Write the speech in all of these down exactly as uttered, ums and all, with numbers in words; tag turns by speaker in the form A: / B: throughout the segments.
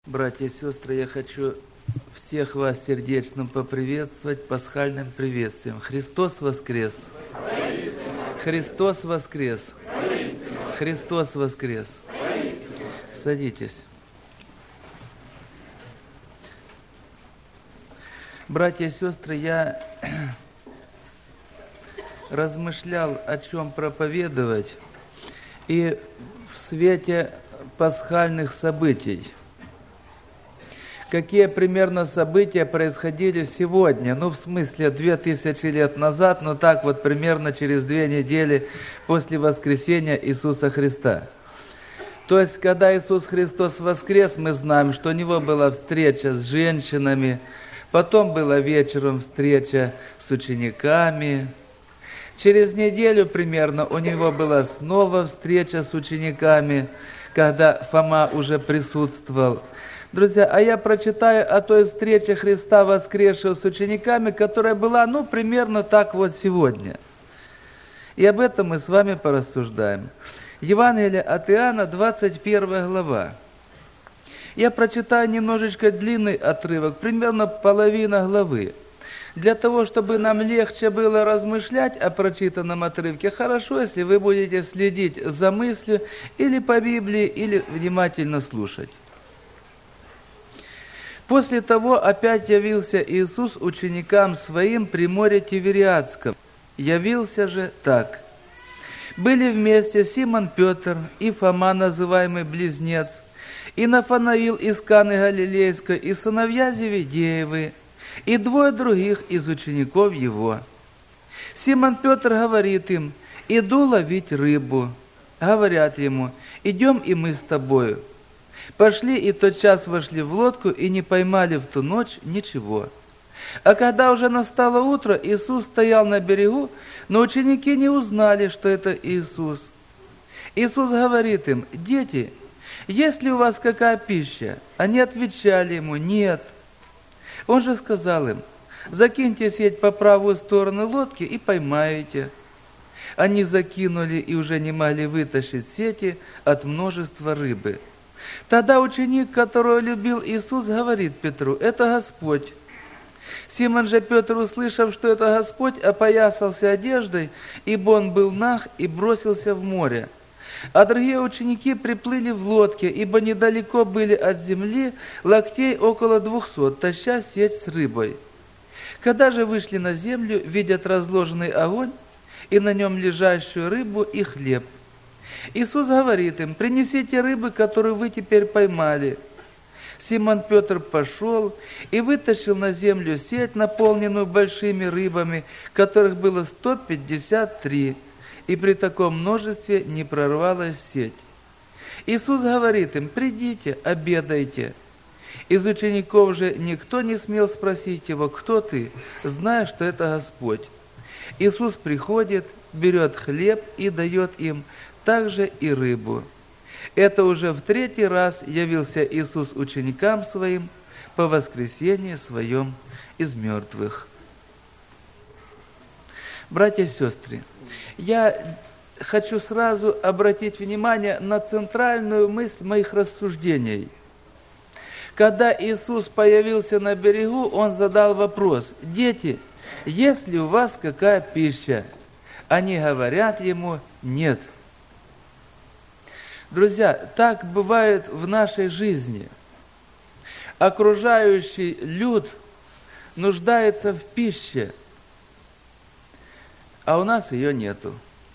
A: Братья и сестры, я хочу всех вас сердечно поприветствовать пасхальным приветствием. Христос воскрес! Христос воскрес! Христос воскрес! Садитесь. Братья и сестры, я размышлял, о чем проповедовать, и в свете пасхальных событий. Какие примерно события происходили сегодня? Ну, в смысле, две тысячи лет назад, но так вот примерно через две недели после воскресения Иисуса Христа. То есть, когда Иисус Христос воскрес, мы знаем, что у Него была встреча с женщинами, потом была вечером встреча с учениками. Через неделю примерно у Него была снова встреча с учениками, когда Фома уже присутствовал. Друзья, а я прочитаю о той встрече Христа воскресшего с учениками, которая была, ну, примерно так вот сегодня. И об этом мы с вами порассуждаем. Евангелие от Иоанна, двадцать первая глава. Я прочитаю немножечко длинный отрывок, примерно половина главы. Для того, чтобы нам легче было размышлять о прочитанном отрывке, хорошо, если вы будете следить за мыслью или по Библии, или внимательно слушать. После того опять явился Иисус ученикам Своим при море Тивериадском. Явился же так. Были вместе Симон Петр и Фома, называемый Близнец, и Нафанаил из Каны Галилейской, и сыновья Зеведеевы, и двое других из учеников Его. Симон Петр говорит им: «Иду ловить рыбу». Говорят ему: «Идем и мы с тобою». Пошли и тотчас вошли в лодку и не поймали в ту ночь ничего. А когда уже настало утро, Иисус стоял на берегу, но ученики не узнали, что это Иисус. Иисус говорит им: «Дети, есть ли у вас какая пища?» Они отвечали Ему: «Нет». Он же сказал им: «Закиньте сеть по правую сторону лодки и поймаете». Они закинули и уже не могли вытащить сети от множества рыбы. Тогда ученик, которого любил Иисус, говорит Петру: «Это Господь». Симон же Петр, услышав, что это Господь, опоясался одеждой, ибо он был наг, и бросился в море. А другие ученики приплыли в лодке, ибо недалеко были от земли, локтей около двухсот, таща сеть с рыбой. Когда же вышли на землю, видят разложенный огонь, и на нем лежащую рыбу и хлеб. Иисус говорит им: «Принесите рыбы, которую вы теперь поймали». Симон Петр пошел и вытащил на землю сеть, наполненную большими рыбами, которых было сто пятьдесят три, и при таком множестве не прорвалась сеть. Иисус говорит им: «Придите, обедайте». Из учеников же никто не смел спросить Его: «Кто ты?», зная, что это Господь. Иисус приходит, берет хлеб и дает им, также и рыбу. Это уже в третий раз явился Иисус ученикам Своим по воскресении Своем из мертвых. Братья и сестры, я хочу сразу обратить внимание на центральную мысль моих рассуждений. Когда Иисус появился на берегу, Он задал вопрос: «Дети, есть ли у вас какая пища?» Они говорят Ему: «Нет». Друзья, так бывает в нашей жизни. Окружающий люд нуждается в пище, а у нас ее нету.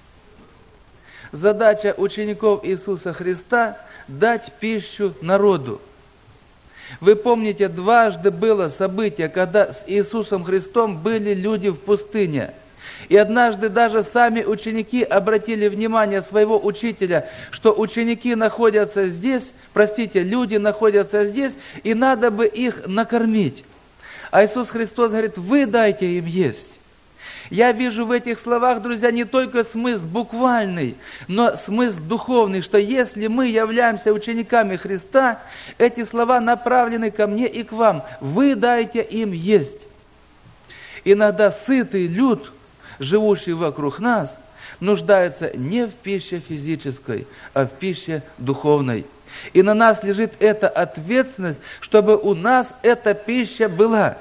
A: Задача учеников Иисуса Христа – дать пищу народу. Вы помните, дважды было событие, когда с Иисусом Христом были люди в пустыне. И однажды даже сами ученики обратили внимание своего учителя, что ученики находятся здесь, простите, люди находятся здесь, и надо бы их накормить. А Иисус Христос говорит: «Вы дайте им есть». Я вижу в этих словах, друзья, не только смысл буквальный, но смысл духовный, что если мы являемся учениками Христа, эти слова направлены ко мне и к вам. Вы дайте им есть. Иногда сытый люд, живущий вокруг нас, нуждается не в пище физической, а в пище духовной. И на нас лежит эта ответственность, чтобы у нас эта пища была.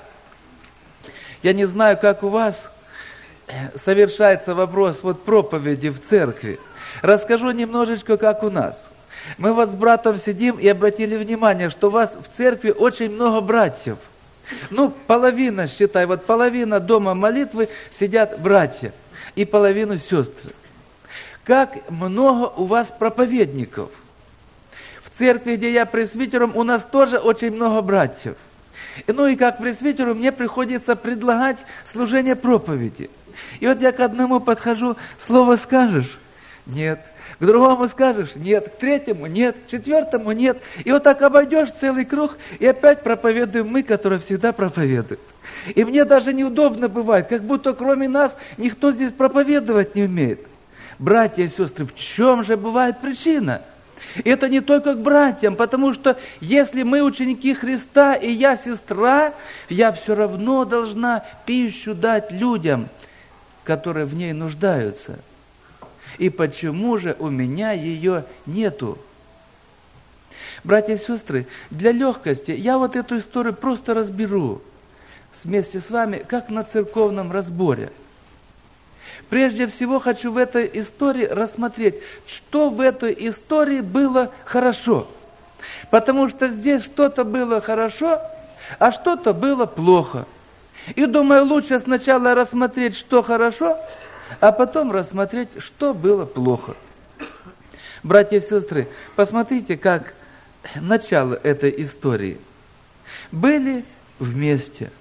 A: Я не знаю, как у вас совершается вопрос вот проповеди в церкви. Расскажу немножечко, как у нас. Мы вот с братом сидим и обратили внимание, что у вас в церкви очень много братьев. Ну, половина, считай, вот половина дома молитвы сидят братья и половина сестры. Как много у вас проповедников. В церкви, где я пресвитером, у нас тоже очень много братьев. Ну и как пресвитеру мне приходится предлагать служение проповеди. И вот я к одному подхожу, слово скажешь? Нет. К другому скажешь? Нет. К третьему? Нет. К четвертому? Нет. И вот так обойдешь целый круг, и опять проповедуем мы, которые всегда проповедуют. И мне даже неудобно бывает, как будто кроме нас никто здесь проповедовать не умеет. Братья и сестры, в чем же бывает причина? И это не только к братьям, потому что если мы ученики Христа, и я сестра, я все равно должна пищу дать людям, которые в ней нуждаются. И почему же у меня ее нету? Братья и сестры, для легкости я вот эту историю просто разберу вместе с вами, как на церковном разборе. Прежде всего хочу в этой истории рассмотреть, что в этой истории было хорошо. Потому что здесь что-то было хорошо, а что-то было плохо. И думаю, лучше сначала рассмотреть, что хорошо, а потом рассмотреть, что было плохо. Братья и сестры, посмотрите, как начало этой истории. Были вместе.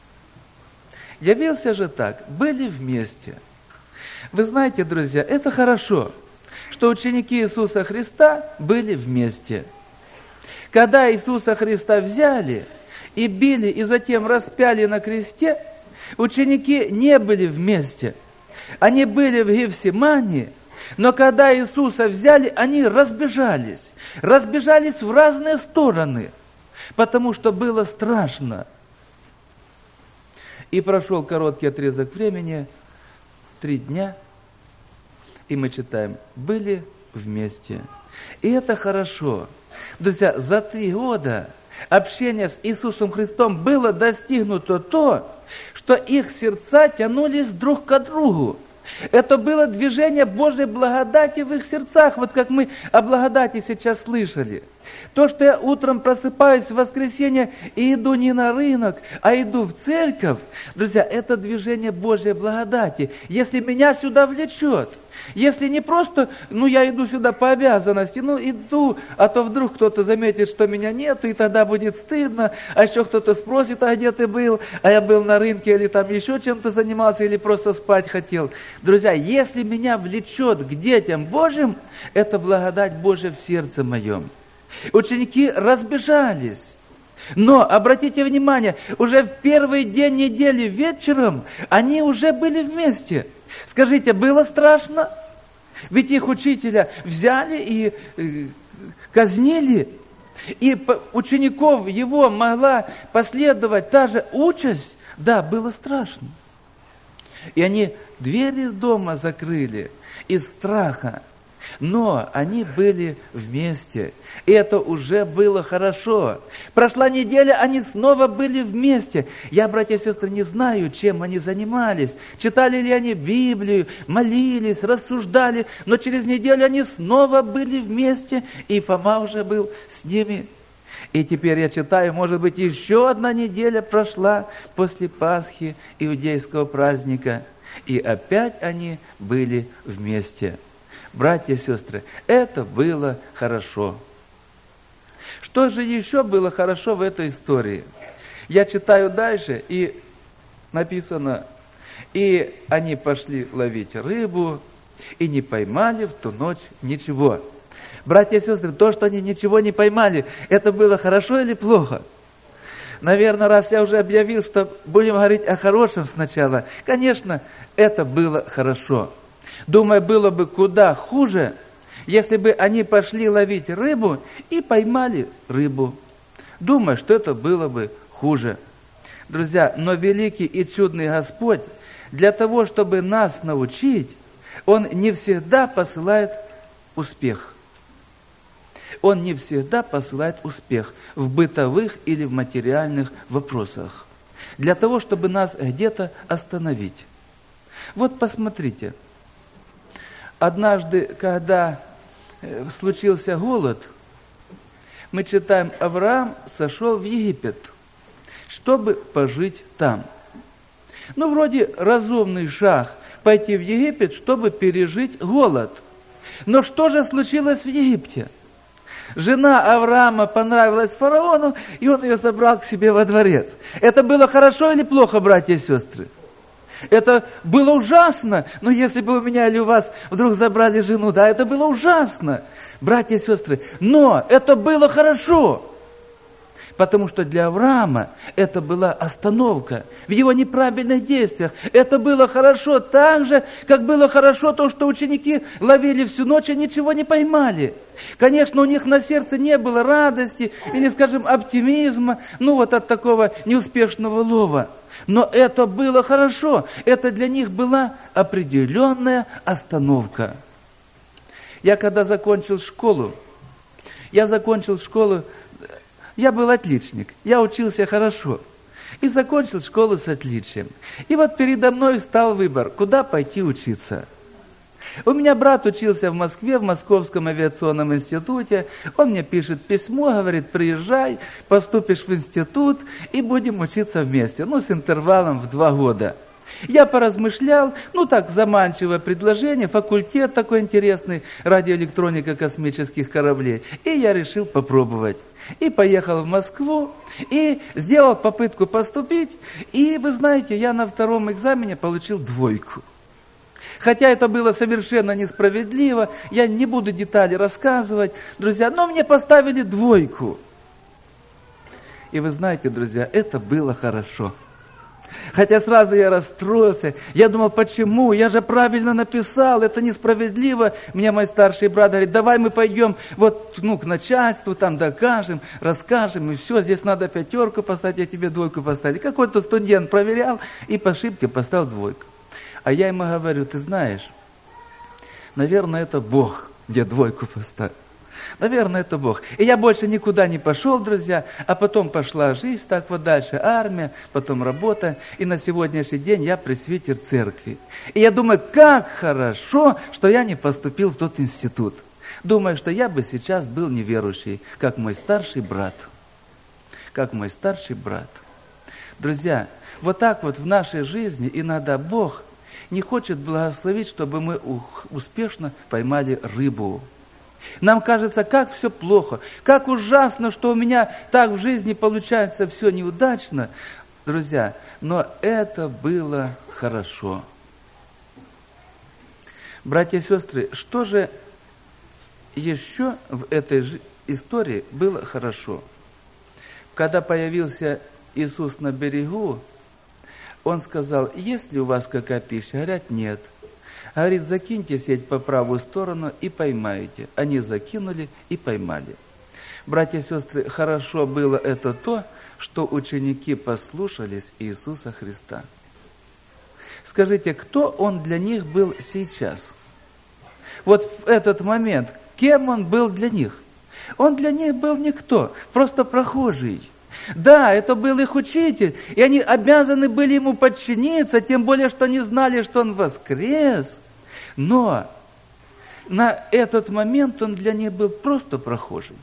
A: Явился же так, были вместе. Вы знаете, друзья, это хорошо, что ученики Иисуса Христа были вместе. Когда Иисуса Христа взяли и били, и затем распяли на кресте, ученики не были вместе. Они были в Гефсимании, но когда Иисуса взяли, они разбежались. Разбежались в разные стороны, потому что было страшно. И прошел короткий отрезок времени, три дня, и мы читаем, были вместе. И это хорошо. Друзья, за три года общения с Иисусом Христом было достигнуто то, что их сердца тянулись друг к другу. Это было движение Божьей благодати в их сердцах, вот как мы о благодати сейчас слышали. То, что я утром просыпаюсь в воскресенье и иду не на рынок, а иду в церковь, друзья, это движение Божьей благодати. Если меня сюда влечет, если не просто, ну, я иду сюда по обязанности, ну, иду, а то вдруг кто-то заметит, что меня нет, и тогда будет стыдно, а еще кто-то спросит, а где ты был, а я был на рынке, или там еще чем-то занимался, или просто спать хотел. Друзья, если меня влечет к детям Божьим, это благодать Божья в сердце моем. Ученики разбежались. Но, обратите внимание, уже в первый день недели вечером они уже были вместе. Скажите, было страшно? Ведь их учителя взяли и э, казнили. И учеников его могла последовать та же участь. Да, было страшно. И они двери дома закрыли из страха. Но они были вместе, и это уже было хорошо. Прошла неделя, они снова были вместе. Я, братья и сестры, не знаю, чем они занимались. Читали ли они Библию, молились, рассуждали, но через неделю они снова были вместе, и Фома уже был с ними. И теперь я читаю, может быть, еще одна неделя прошла после Пасхи, иудейского праздника, и опять они были вместе. Братья и сестры, это было хорошо. Что же еще было хорошо в этой истории? Я читаю дальше, и написано, и они пошли ловить рыбу, и не поймали в ту ночь ничего. Братья и сестры, то, что они ничего не поймали, это было хорошо или плохо? Наверное, раз я уже объявил, что будем говорить о хорошем сначала, конечно, это было хорошо. Думаю, было бы куда хуже, если бы они пошли ловить рыбу и поймали рыбу. Думаю, что это было бы хуже. Друзья, но великий и чудный Господь, для того, чтобы нас научить, Он не всегда посылает успех. Он не всегда посылает успех в бытовых или в материальных вопросах, для того, чтобы нас где-то остановить. Вот посмотрите, однажды, когда случился голод, мы читаем, Авраам сошел в Египет, чтобы пожить там. Ну, вроде разумный шаг пойти в Египет, чтобы пережить голод. Но что же случилось в Египте? Жена Авраама понравилась фараону, и он ее забрал к себе во дворец. Это было хорошо или плохо, братья и сестры? Это было ужасно. Но если бы у меня или у вас вдруг забрали жену, да, это было ужасно, братья и сестры. Но это было хорошо. Потому что для Авраама это была остановка в его неправильных действиях. Это было хорошо так же, как было хорошо то, что ученики ловили всю ночь и ничего не поймали. Конечно, у них на сердце не было радости или, скажем, оптимизма, ну вот от такого неуспешного лова. Но это было хорошо. Это для них была определенная остановка. Я когда закончил школу, я закончил школу, я был отличник, я учился хорошо. И закончил школу с отличием. И вот передо мной встал выбор, куда пойти учиться. У меня брат учился в Москве, в Московском авиационном институте. Он мне пишет письмо, говорит, приезжай, поступишь в институт и будем учиться вместе. Ну, с интервалом в два года. Я поразмышлял, ну так, заманчивое предложение, факультет такой интересный, радиоэлектроника космических кораблей. И я решил попробовать. И поехал в Москву, и сделал попытку поступить. И, вы знаете, я на втором экзамене получил двойку. Хотя это было совершенно несправедливо, я не буду детали рассказывать, друзья, но мне поставили двойку. И вы знаете, друзья, это было хорошо. Хотя сразу я расстроился, я думал, почему, я же правильно написал, это несправедливо. Мне мой старший брат говорит, давай мы пойдем вот, ну, к начальству, там докажем, расскажем, и все, здесь надо пятерку поставить, я тебе двойку поставить. Какой-то студент проверял и по ошибке поставил двойку. А я ему говорю, ты знаешь, наверное, это Бог мне двойку поставил. Наверное, это Бог. И я больше никуда не пошел, друзья, а потом пошла жизнь, так вот дальше, армия, потом работа, и на сегодняшний день я пресвитер церкви. И я думаю, как хорошо, что я не поступил в тот институт. Думаю, что я бы сейчас был неверующий, как мой старший брат. Как мой старший брат. Друзья, вот так вот в нашей жизни иногда Бог не хочет благословить, чтобы мы успешно поймали рыбу. Нам кажется, как все плохо, как ужасно, что у меня так в жизни получается все неудачно. Друзья, но это было хорошо. Братья и сестры, что же еще в этой истории было хорошо? Когда появился Иисус на берегу, Он сказал, есть ли у вас какая пища? Говорят, нет. Говорит, закиньте сеть по правую сторону и поймаете. Они закинули и поймали. Братья и сестры, хорошо было это то, что ученики послушались Иисуса Христа. Скажите, кто Он для них был сейчас? Вот в этот момент, кем Он был для них? Он для них был никто, просто прохожий. Да, это был их учитель, и они обязаны были Ему подчиниться, тем более, что они знали, что Он воскрес. Но на этот момент Он для них был просто прохожий.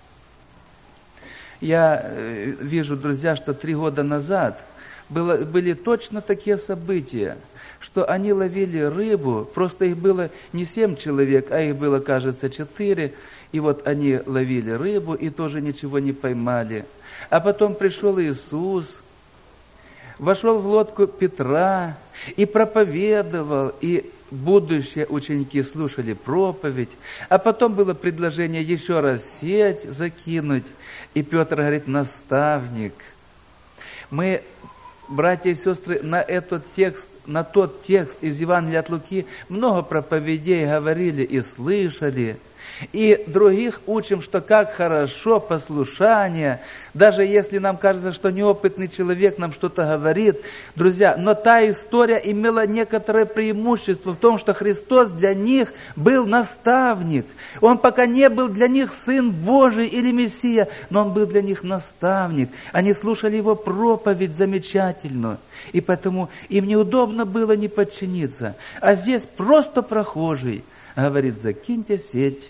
A: Я вижу, друзья, что три года назад было, были точно такие события, что они ловили рыбу, просто их было не семь человек, а их было, кажется, четыре, и вот они ловили рыбу и тоже ничего не поймали. А потом пришел Иисус, вошел в лодку Петра и проповедовал, и будущие ученики слушали проповедь, а потом было предложение еще раз сеть закинуть, и Петр говорит, наставник, мы, братья и сестры, на этот текст, на тот текст из Евангелия от Луки много проповедей говорили и слышали, И других учим, что как хорошо послушание, даже если нам кажется, что неопытный человек нам что-то говорит. Друзья, но та история имела некоторое преимущество в том, что Христос для них был наставник. Он пока не был для них Сын Божий или Мессия, но Он был для них наставник. Они слушали Его проповедь замечательную, и поэтому им неудобно было не подчиниться. А здесь просто прохожий говорит: закиньте сеть.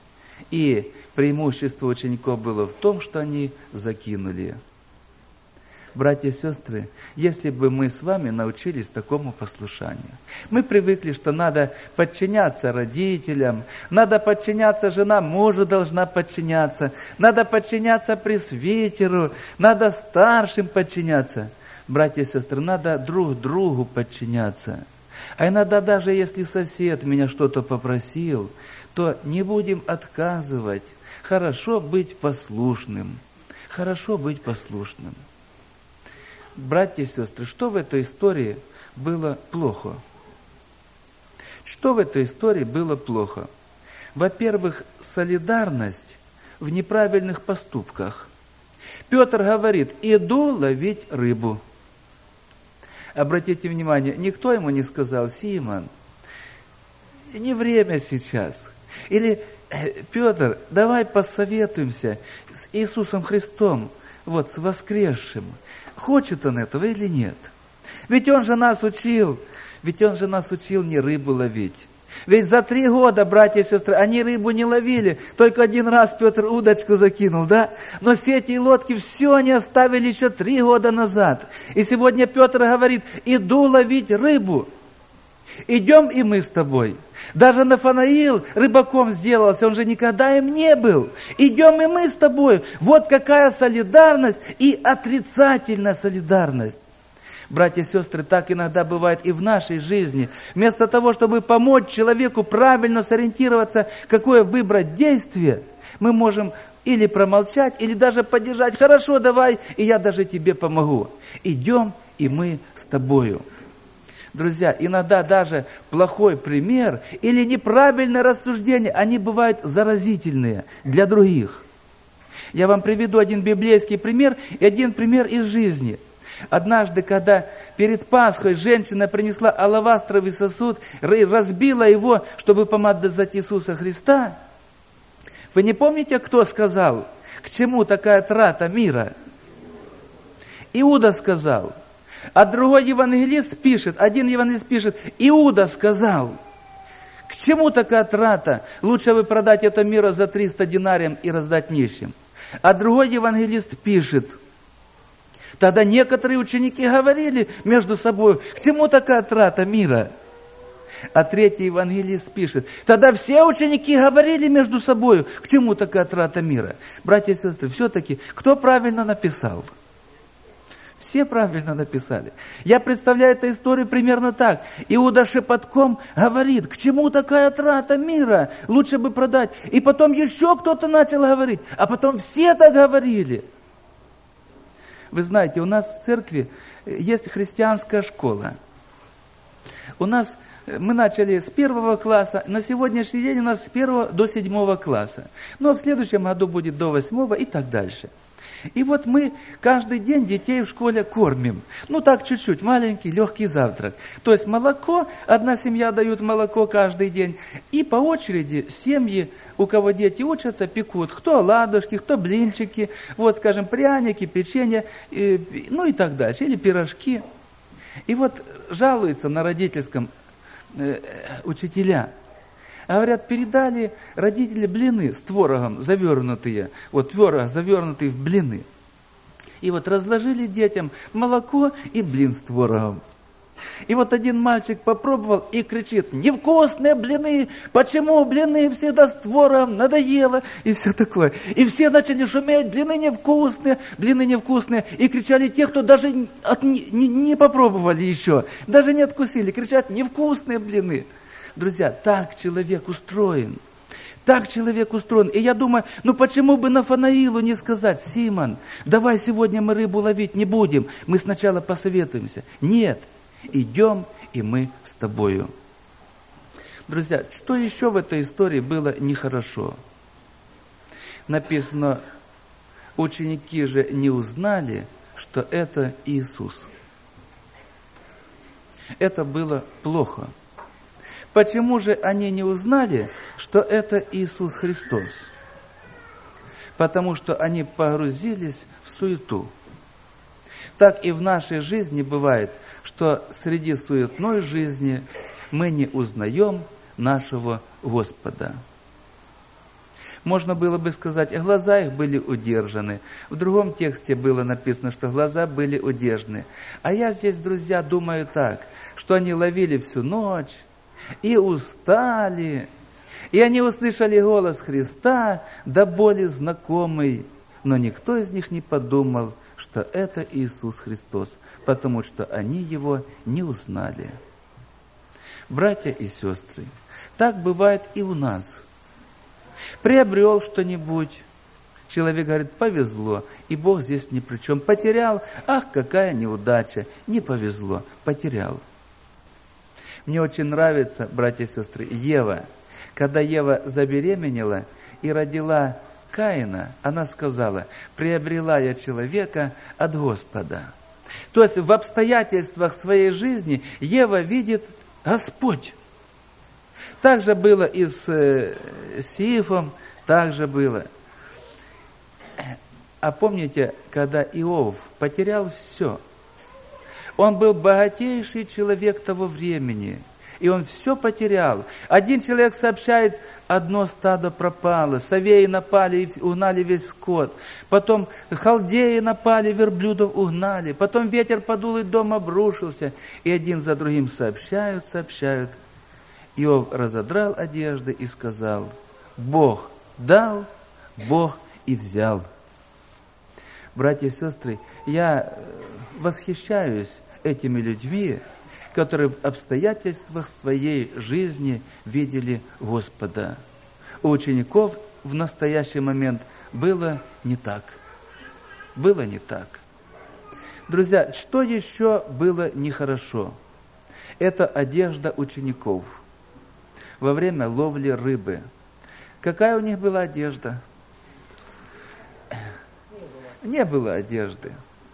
A: И преимущество учеников было в том, что они закинули. Братья и сестры, если бы мы с вами научились такому послушанию, мы привыкли, что надо подчиняться родителям, надо подчиняться, жена мужу должна подчиняться, надо подчиняться пресвитеру, надо старшим подчиняться. Братья и сестры, надо друг другу подчиняться. А иногда даже если сосед меня что-то попросил, то не будем отказывать. Хорошо быть послушным. Хорошо быть послушным. Братья и сестры, что в этой истории было плохо? Что в этой истории было плохо? Во-первых, солидарность в неправильных поступках. Петр говорит: иду ловить рыбу. Обратите внимание, никто ему не сказал: Симон, не время сейчас. Или: Петр, давай посоветуемся с Иисусом Христом, вот, с воскресшим. Хочет он этого или нет? Ведь он же нас учил, ведь он же нас учил не рыбу ловить. Ведь за три года, братья и сестры, они рыбу не ловили. Только один раз Петр удочку закинул, да? Но сети и лодки все они оставили еще три года назад. И сегодня Петр говорит: иду ловить рыбу. Идем и мы с тобой. Даже Нафанаил рыбаком сделался, он же никогда им не был. Идем и мы с тобой. Вот какая солидарность и отрицательная солидарность. Братья и сестры, так иногда бывает и в нашей жизни. Вместо того, чтобы помочь человеку правильно сориентироваться, какое выбрать действие, мы можем или промолчать, или даже поддержать. Хорошо, давай, и я даже тебе помогу. Идем и мы с тобою. Друзья, иногда даже плохой пример или неправильное рассуждение, они бывают заразительные для других. Я вам приведу один библейский пример и один пример из жизни. Однажды, когда перед Пасхой женщина принесла алавастровый сосуд, разбила его, чтобы помазать Иисуса Христа, вы не помните, кто сказал, к чему такая трата мира? Иуда сказал. А другой евангелист пишет, один евангелист пишет: Иуда сказал, к чему такая трата? Лучше бы продать это мира за триста динариев и раздать нищим. А другой евангелист пишет: тогда некоторые ученики говорили между собой: к чему такая трата мира? А третий евангелист пишет: тогда все ученики говорили между собой: к чему такая трата мира? Братья и сестры, все-таки кто правильно написал? Все правильно написали. Я представляю эту историю примерно так. Иуда шепотком говорит: к чему такая трата мира? Лучше бы продать. И потом еще кто-то начал говорить. А потом все так говорили. Вы знаете, у нас в церкви есть христианская школа. У нас, мы начали с первого класса, на сегодняшний день у нас с первого до седьмого класса. Но в следующем году будет до восьмого и так дальше. И вот мы каждый день детей в школе кормим. Ну так чуть-чуть, маленький, легкий завтрак. То есть молоко, одна семья дает молоко каждый день. И по очереди семьи, у кого дети учатся, пекут. Кто оладушки, кто блинчики, вот скажем, пряники, печенье, и, ну и так дальше. Или пирожки. И вот жалуются на родительском э, учителя. Говорят, передали родители блины с творогом завернутые, вот творог завернутый в блины. И вот разложили детям молоко и блин с творогом. И вот один мальчик попробовал и кричит: невкусные блины, почему блины всегда с творогом, надоело, и все такое. И все начали шуметь: блины невкусные, блины невкусные. И кричали те, кто даже от, не, не попробовали еще, даже не откусили, кричат: невкусные блины. Друзья, так человек устроен. Так человек устроен. И я думаю, ну почему бы Нафанаилу не сказать: Симон, давай сегодня мы рыбу ловить не будем. Мы сначала посоветуемся. Нет, идем и мы с тобою. Друзья, что еще в этой истории было нехорошо? Написано, ученики же не узнали, что это Иисус. Это было плохо. Почему же они не узнали, что это Иисус Христос? Потому что они погрузились в суету. Так и в нашей жизни бывает, что среди суетной жизни мы не узнаем нашего Господа. Можно было бы сказать, глаза их были удержаны. В другом тексте было написано, что глаза были удержаны. А я здесь, друзья, думаю так, что они ловили всю ночь и устали, и они услышали голос Христа, до боли знакомый, но никто из них не подумал, что это Иисус Христос, потому что они Его не узнали. Братья и сестры, так бывает и у нас. Приобрел что-нибудь, человек говорит, повезло, и Бог здесь ни при чем. Потерял, ах, какая неудача, не повезло, потерял. Мне очень нравится, братья и сестры, Ева. Когда Ева забеременела и родила Каина, она сказала, приобрела я человека от Господа. То есть в обстоятельствах своей жизни Ева видит Господь. Так же было и с э, Сифом, так же было. А помните, когда Иов потерял все, он был богатейший человек того времени, и он все потерял. Один человек сообщает, одно стадо пропало, совеи напали и угнали весь скот. Потом халдеи напали, верблюдов угнали. Потом ветер подул, и дом обрушился. И один за другим сообщают, сообщают. Иов разодрал одежды и сказал, Бог дал, Бог и взял. Братья и сестры, я восхищаюсь этими людьми, которые в обстоятельствах своей жизни видели Господа. У учеников в настоящий момент было не так. Было не так. Друзья, что еще было нехорошо? Это одежда учеников во время ловли рыбы. Какая у них была одежда? Не было одежды.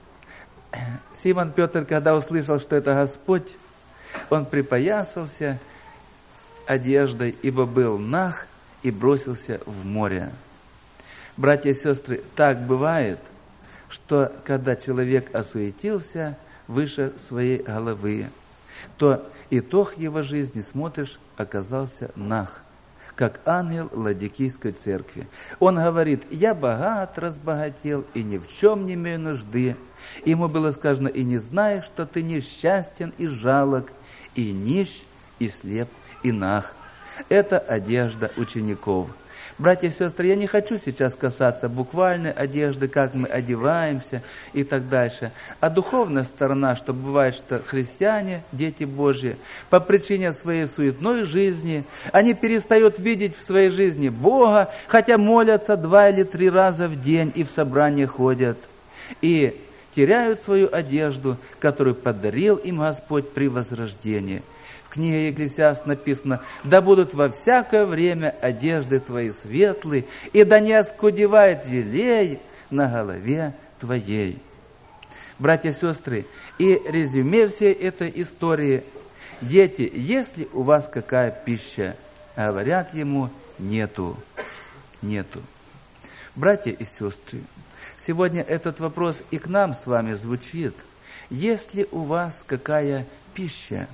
A: Симон Петр, когда услышал, что это Господь, он припоясался одеждой, ибо был наг, и бросился в море. Братья и сестры, так бывает, что когда человек осуетился выше своей головы, то итог его жизни, смотришь, оказался наг, как ангел Ладикийской церкви. Он говорит, я богат, разбогател, и ни в чем не имею нужды. Ему было сказано, и не знаешь, что ты несчастен и жалок, и нищ, и слеп, и наг. Это одежда учеников. Братья и сестры, я не хочу сейчас касаться буквальной одежды, как мы одеваемся и так дальше. А духовная сторона, что бывает, что христиане, дети Божьи, по причине своей суетной жизни, они перестают видеть в своей жизни Бога, хотя молятся два или три раза в день и в собрание ходят. И теряют свою одежду, которую подарил им Господь при возрождении. В книге Екклесиаст написано, да будут во всякое время одежды твои светлые, и да не оскудевает елей на голове твоей. Братья и сестры, и резюме всей этой истории, дети, есть ли у вас какая пища? Говорят ему, нету, нету. Братья и сестры, сегодня этот вопрос и к нам с вами звучит. Есть ли у вас какая пища?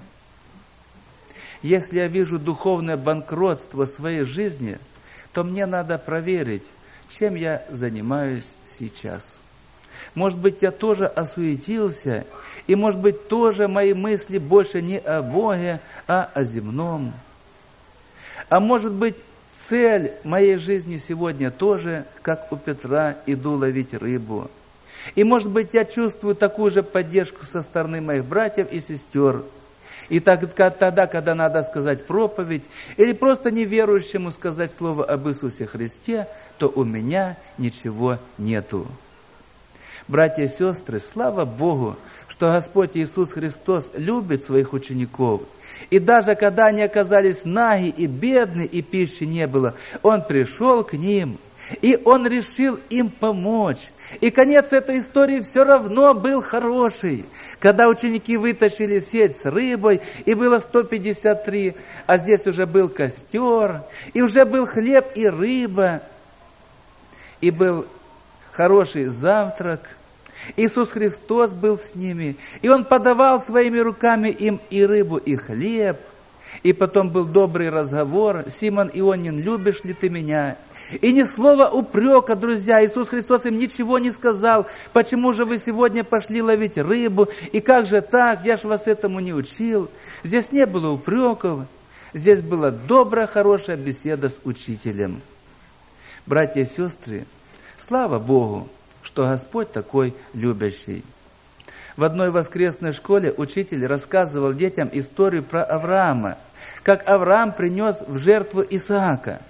A: Если я вижу духовное банкротство своей жизни, то мне надо проверить, чем я занимаюсь сейчас. Может быть, я тоже осуетился, и, может быть, тоже мои мысли больше не о Боге, а о земном. А может быть, цель моей жизни сегодня тоже, как у Петра, иду ловить рыбу. И, может быть, я чувствую такую же поддержку со стороны моих братьев и сестер. И так, тогда, когда надо сказать проповедь, или просто неверующему сказать слово об Иисусе Христе, то у меня ничего нету. Братья и сестры, слава Богу, что Господь Иисус Христос любит своих учеников. И даже когда они оказались наги и бедны, и пищи не было, Он пришел к ним, и Он решил им помочь. И конец этой истории все равно был хороший. Когда ученики вытащили сеть с рыбой, и было сто пятьдесят три, а здесь уже был костер, и уже был хлеб и рыба, и был хороший завтрак. Иисус Христос был с ними, и Он подавал своими руками им и рыбу, и хлеб. И потом был добрый разговор: «Симон Ионин, любишь ли ты меня?» И ни слова упрека, друзья. Иисус Христос им ничего не сказал: «Почему же вы сегодня пошли ловить рыбу? И как же так? Я ж вас этому не учил». Здесь не было упреков. Здесь была добрая, хорошая беседа с учителем. Братья и сестры, слава Богу, что Господь такой любящий. В одной воскресной школе учитель рассказывал детям историю про Авраама, как Авраам принес в жертву Исаака.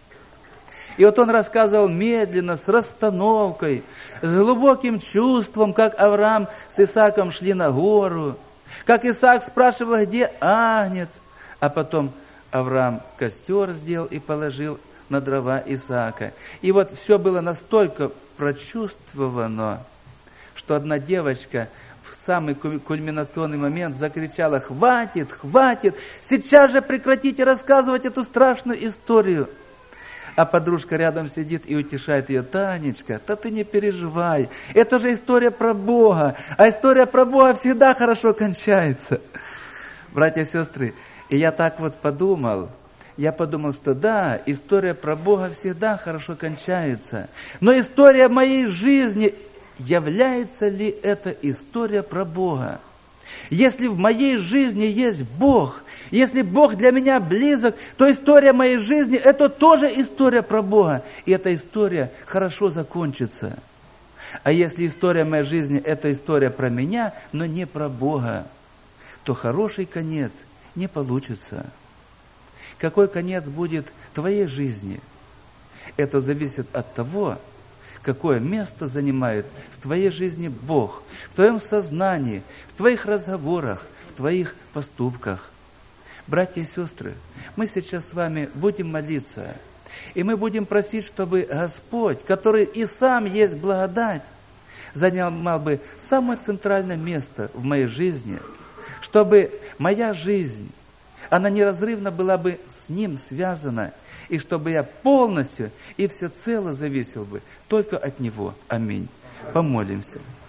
A: И вот он рассказывал медленно, с расстановкой, с глубоким чувством, как Авраам с Исааком шли на гору, как Исаак спрашивал, где агнец, а потом Авраам костер сделал и положил на дрова Исаака. И вот все было настолько прочувствовано, что одна девочка в самый кульминационный момент закричала: «Хватит, хватит, сейчас же прекратите рассказывать эту страшную историю». А подружка рядом сидит и утешает ее: «Танечка, да ты не переживай, это же история про Бога, а история про Бога всегда хорошо кончается». Братья и сестры, и я так вот подумал, я подумал, что да, история про Бога всегда хорошо кончается, но история моей жизни, является ли эта история про Бога? Если в моей жизни есть Бог, если Бог для меня близок, то история моей жизни – это тоже история про Бога. И эта история хорошо закончится. А если история моей жизни – это история про меня, но не про Бога, то хороший конец не получится. Какой конец будет твоей жизни? Это зависит от того, какое место занимает в твоей жизни Бог, в твоем сознании, в твоих разговорах, в твоих поступках. Братья и сестры, мы сейчас с вами будем молиться, и мы будем просить, чтобы Господь, который и сам есть благодать, занимал бы самое центральное место в моей жизни, чтобы моя жизнь, она неразрывно была бы с Ним связана, и чтобы я полностью и всецело зависел бы только от Него. Аминь. Помолимся.